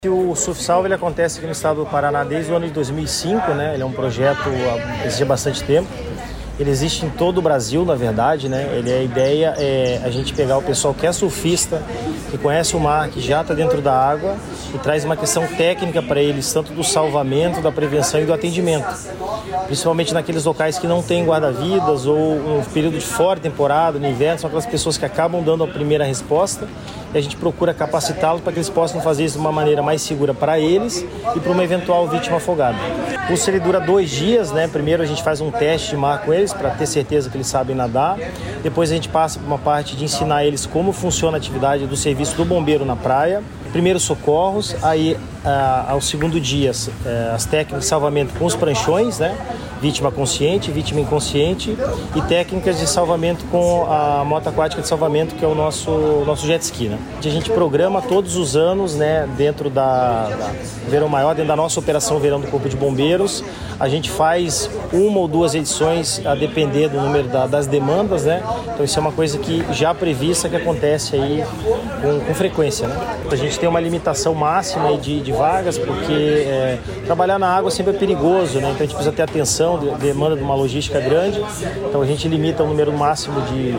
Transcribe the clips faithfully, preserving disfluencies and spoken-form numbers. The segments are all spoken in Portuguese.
O Surfsalva ele acontece aqui no estado do Paraná desde o ano de dois mil e cinco, né? Ele é um projeto que existe há bastante tempo. Ele existe em todo o Brasil, na verdade, né? Ele, a ideia é a gente pegar o pessoal que é surfista, que conhece o mar, que já está dentro da água e traz uma questão técnica para eles, tanto do salvamento, da prevenção e do atendimento. Principalmente naqueles locais que não tem guarda-vidas ou um período de fora temporada, no inverno, são aquelas pessoas que acabam dando a primeira resposta e a gente procura capacitá-los para que eles possam fazer isso de uma maneira mais segura para eles e para uma eventual vítima afogada. O curso ele dura dois dias, né? Primeiro a gente faz um teste de mar com eles para ter certeza que eles sabem nadar. Depois a gente passa por uma parte de ensinar eles como funciona a atividade do serviço do bombeiro na praia. Primeiros socorros, aí ah, ao segundo dia eh, as técnicas de salvamento com os pranchões, né? Vítima consciente, vítima inconsciente e técnicas de salvamento com a moto aquática de salvamento, que é o nosso, nosso jet ski, né? A gente programa todos os anos, né, dentro da, da Verão Maior, dentro da nossa operação Verão do Corpo de Bombeiros. A gente faz uma ou duas edições a depender do número da, das demandas, né? Então isso é uma coisa que já prevista, que acontece aí com, com frequência, né? A gente tem uma limitação máxima aí de, de vagas, porque é, trabalhar na água sempre é perigoso, né? Então a gente precisa ter atenção, demanda de uma logística grande. Então a gente limita o número máximo de,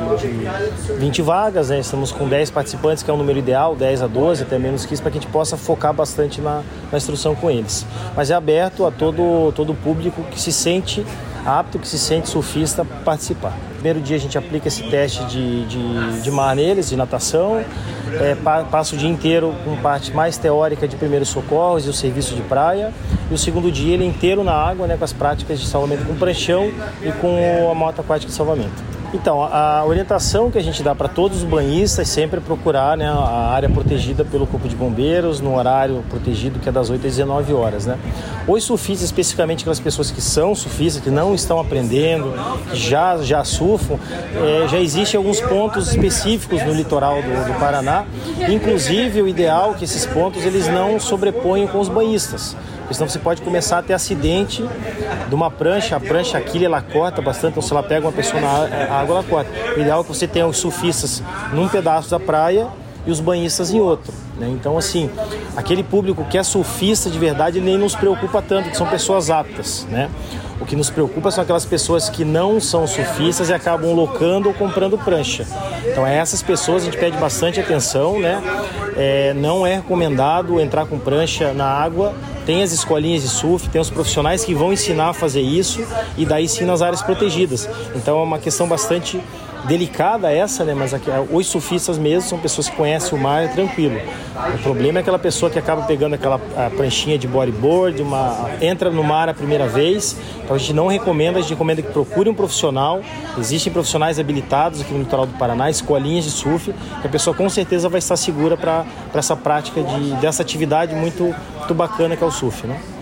de vinte vagas, né? Estamos com dez participantes, que é o número ideal, dez a doze, até menos que isso, para que a gente possa focar bastante na, na instrução com eles. Mas é aberto a todo, todo o público que se sente apto, que se sente surfista, participar. No primeiro dia a gente aplica esse teste de, de, de mar neles, de natação. É, passa o dia inteiro com parte mais teórica de primeiros socorros e o serviço de praia. E o segundo dia ele é inteiro na água, né, com as práticas de salvamento com pranchão e com a moto aquática de salvamento. Então, a orientação que a gente dá para todos os banhistas é sempre procurar, né, a área protegida pelo Corpo de Bombeiros, no horário protegido, que é das oito às dezenove horas, né? Os surfistas, especificamente aquelas pessoas que são surfistas, que não estão aprendendo, que já, já surfam, é, já existem alguns pontos específicos no litoral do, do Paraná. Inclusive, o ideal é que esses pontos eles não sobreponham com os banhistas. Porque senão você pode começar a ter acidente de uma prancha, a prancha aqui ela corta bastante, então se ela pega uma pessoa na água, ela corta. O ideal é que você tenha os surfistas num pedaço da praia e os banhistas em outro, né? Então, assim, aquele público que é surfista de verdade, ele nem nos preocupa tanto, que são pessoas aptas, né? O que nos preocupa são aquelas pessoas que não são surfistas e acabam locando ou comprando prancha. Então, a essas pessoas a gente pede bastante atenção, né? É, não é recomendado entrar com prancha na água. Tem as escolinhas de surf, tem os profissionais que vão ensinar a fazer isso e daí sim nas áreas protegidas. Então é uma questão bastante delicada essa, né? Mas aqui, os surfistas mesmo são pessoas que conhecem o mar, é tranquilo. O problema é aquela pessoa que acaba pegando aquela pranchinha de bodyboard, uma, entra no mar a primeira vez. Então a gente não recomenda, a gente recomenda que procure um profissional. Existem profissionais habilitados aqui no litoral do Paraná, escolinhas de surf, que a pessoa com certeza vai estar segura para essa prática de, dessa atividade muito, muito bacana que é o surf, né?